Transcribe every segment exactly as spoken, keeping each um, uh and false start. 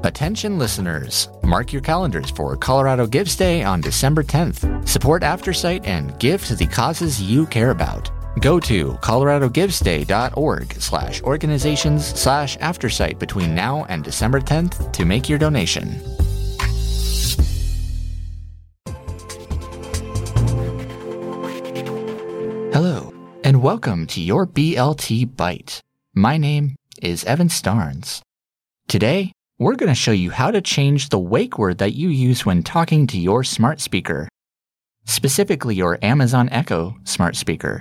Attention listeners, mark your calendars for Colorado Gives Day on December tenth. Support Aftersight and give to the causes you care about. Go to coloradogivesday.org slash organizations slash Aftersight between now and December tenth to make your donation. Hello, and welcome to your B L T Bite. My name is Evan Starnes. Today, we're going to show you how to change the wake word that you use when talking to your smart speaker, specifically your Amazon Echo smart speaker.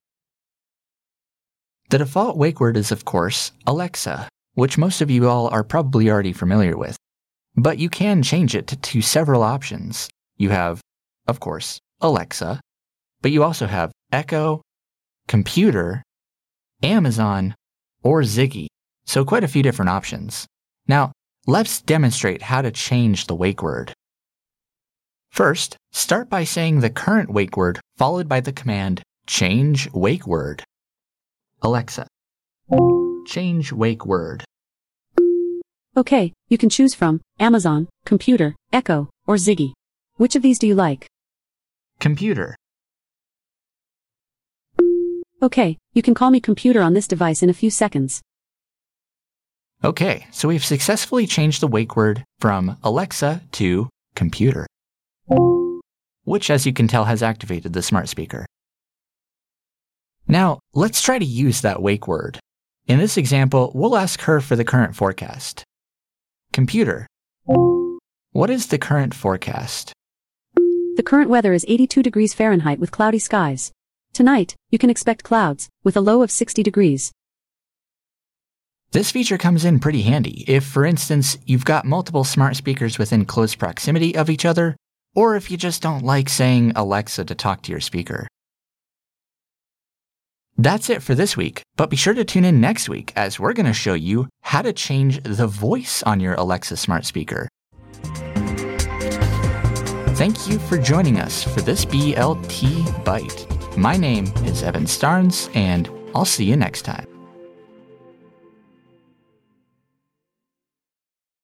The default wake word is, of course, Alexa, which most of you all are probably already familiar with. But you can change it to, to several options. You have, of course, Alexa, but you also have Echo, Computer, Amazon, or Ziggy, so quite a few different options. Now, let's demonstrate how to change the wake word. First, start by saying the current wake word followed by the command change wake word. Alexa, change wake word. Okay, you can choose from Amazon, Computer, Echo, or Ziggy. Which of these do you like? Computer. Okay, you can call me Computer on this device in a few seconds. Okay, so we've successfully changed the wake word from Alexa to Computer, which, as you can tell, has activated the smart speaker. Now, let's try to use that wake word. In this example, we'll ask her for the current forecast. Computer, what is the current forecast? The current weather is eighty-two degrees Fahrenheit with cloudy skies. Tonight, you can expect clouds, with a low of sixty degrees. This feature comes in pretty handy if, for instance, you've got multiple smart speakers within close proximity of each other, or if you just don't like saying Alexa to talk to your speaker. That's it for this week, but be sure to tune in next week as we're going to show you how to change the voice on your Alexa smart speaker. Thank you for joining us for this B L T Bite. My name is Evan Starnes, and I'll see you next time.